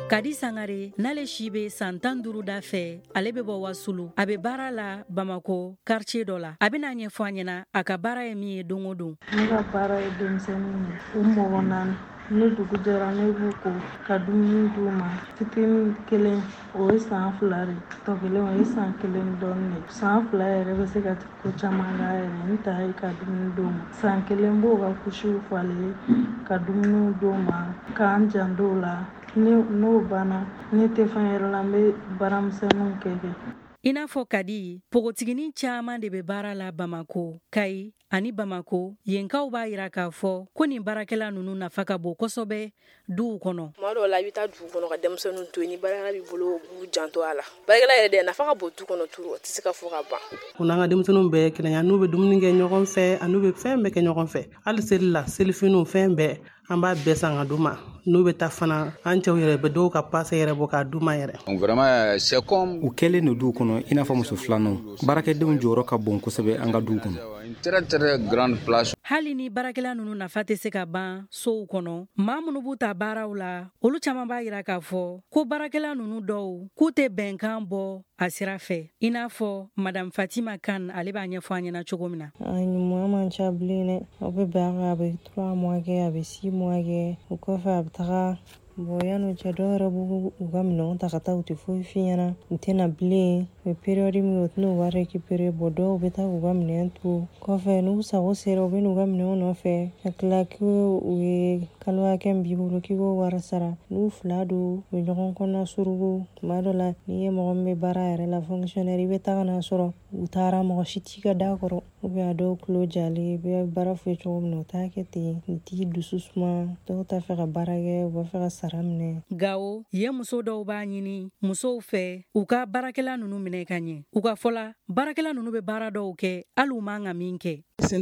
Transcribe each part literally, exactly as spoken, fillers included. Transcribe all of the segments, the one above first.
Kadi Sangare n'ale si be san tan duuru da fɛ ale be bɔ Wasulu a be baara la Bamako quartier dɔ la a bena ɲɛfɔ a ɲɛna a ka baara ye min ye don o don. Ne ka baara ye denmisɛnnin ye u mɔgɔ naani ne dugu jɛra ne b'u ko ka dumuni d'u ma fitinin kelen o ye san fila de tɔ kelen o ye san kelen dɔɔni de san fila yɛrɛ bɛ se ka ko caman k'a yɛrɛ ne ta ye ka dumuni d'u ma san kelen b'o ka kusiw falen ka dumuni d'u ma k'an janto la n'o banna ne tɛ fɛn yɛrɛ la n bɛ baaramisɛnninw kɛ kɛ. I n'a fɔ Kadi pogotiginin caaman de be baara la Bamako, Kayi ani Bamako yenkaw b'a yira k'a fɔ ko nin baarakɛla nunu nafa ka bon kosɛbɛ duw kɔnɔ. Tuma dɔw la i bɛ taa dugu kɔnɔ ka denmisɛnninw to yen ni baarakɛla b'i bolo b'u janto a la baarakɛla yɛrɛ de nafa ka bon du kɔnɔ turu o tɛ se ka fɔ ka ban. Ko n'an ka denmisɛnninw bɛɛ kelen n'u bɛ dumuni kɛ ɲɔgɔn fɛ ani n'u bɛ fɛn bɛɛ kɛ ɲɔgɔn fɛ hali seli la selifiniw fɛn bɛɛ an b'a bɛɛ san ka d'u ma n'u bɛ taa fana an cɛw yɛrɛ bɛ dɔw ka passe yɛrɛ bɔ k'a d'u ma yɛrɛ. Vraiment c'est comme u kɛlen no duw kɔnɔ i n'a fɔ muso filananw baarakɛdenw jɔyɔrɔ ka bon kosɛbɛ an ka duw kɔnɔ. très très grande place. Hali ni baarakɛla nunu nafa tɛ se ka ban sow kɔnɔ maa minnu b'u ta baaraw la olu caman b'a yira k'a fɔ ko baarakɛla nunu dɔw k'u tɛ bɛnkan bɔ a sira fɛ i n'a fɔ madame Fatima Kan ale b'a ɲɛfɔ an ɲɛna cogo min na. A ɲuman man ca bilen dɛ aw bɛ bɛn a kan a bɛ trois mois kɛ a bɛ six mois kɛ o kɔfɛ a bɛ taga bon yan'o cɛ dɔw yɛrɛ b'u u ka minɛnw ta ka taa u tɛ foyi f'i ɲɛna u tɛna bilen u bɛ période min u tɛn'u wari récupérer bɔn dɔw bɛ taa u ka minɛn to kɔfɛ n'u sago sera u bɛ n'u ka minɛnw nɔfɛ ka tila ko u ye kalo hakɛ min b'i bolo k'i k'o wari sara n'u fila don u bɛ ɲɔgɔn kɔnɔ surugu tuma dɔ la n'i ye mɔgɔ min bɛ baara yɛrɛ la fonctionnaire i bɛ taga n'a sɔrɔ u taara mɔgɔ si t'i ka da kɔrɔ ou bien a dɔw tulo jalen i bɛ baara fɔ cogo min na u t'a kɛ ten u t'i dusu suma dɔw t'a fɛ ka baara kɛ u b'a fɛ ka sara minɛ. Gawo ye muso dɔw b'a ɲini musow fɛ u ka baarakɛla nunu minɛ ka ɲɛ u ka fɔla baarakɛla nunu bɛ baara dɔw kɛ hali u man ka min kɛ.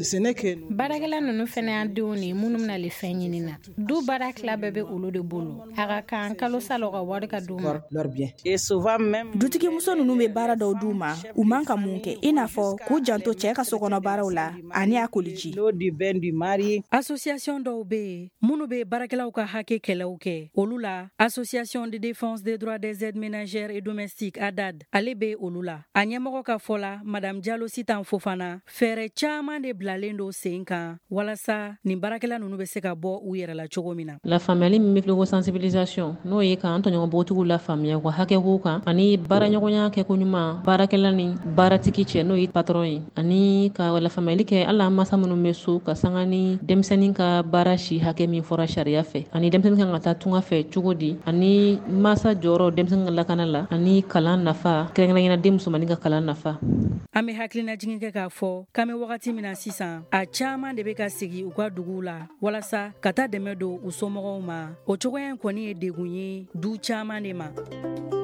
Baarakɛla nunu fɛnɛ y'an denw ni minnu bɛnale fɛn ɲini na du baara tila bɛɛ bɛ olu de bolo a ka kan kalo salo ka wari ka d'u ma. Dutigi muso nunu bɛ baara dɔw d'u ma u man ka mun kɛ i n'a fɔ k'u janto cɛ ka sokɔnɔ baaraw la ani a koliji. Association dɔw bɛ yen minnu bɛ baarakɛlaw ka hakɛ kɛlɛw kɛ olu la Association de défense des droits des aides ménagères et domestiques A D A D ale bɛ olu la a ɲɛmɔgɔ ka fɔ la madame Diallo Sitan Fofana fɛɛrɛ caman de bilalen do sen kan walasa nin baarakɛla nunu bɛ se ka bɔ u yɛrɛ la cogo min na. La faamuyali min bɛ fili ko sensibilisation n'o ye k'an tɔɲɔgɔn bogotigiw la faamuya wa hakɛ k'u kan ani baaraɲɔgɔnya kɛ ko ɲuman baarakɛla ni baaratigi cɛ n'o ye patron ye ani ka la faamuyali kɛ hali an masa minnu bɛ so ka sanga ni denmisɛnnin ka baara si hakɛ min fɔra sariya fɛ ani denmisɛnnin kan ka taa tunga fɛ cogo di ani masa jɔyɔrɔ denmisɛnnin ka lakana la ani kalan nafa kɛrɛnkɛrɛnyana den musomannin ka kalan nafa. An bɛ hakilinajigin kɛ k'a fɔ k'an bɛ wagati min na sisan a caman de bɛ ka sigi u ka duguw la walasa ka taa dɛmɛ don u somɔgɔw ma o cogoya in kɔni ye degun ye du caman de ma.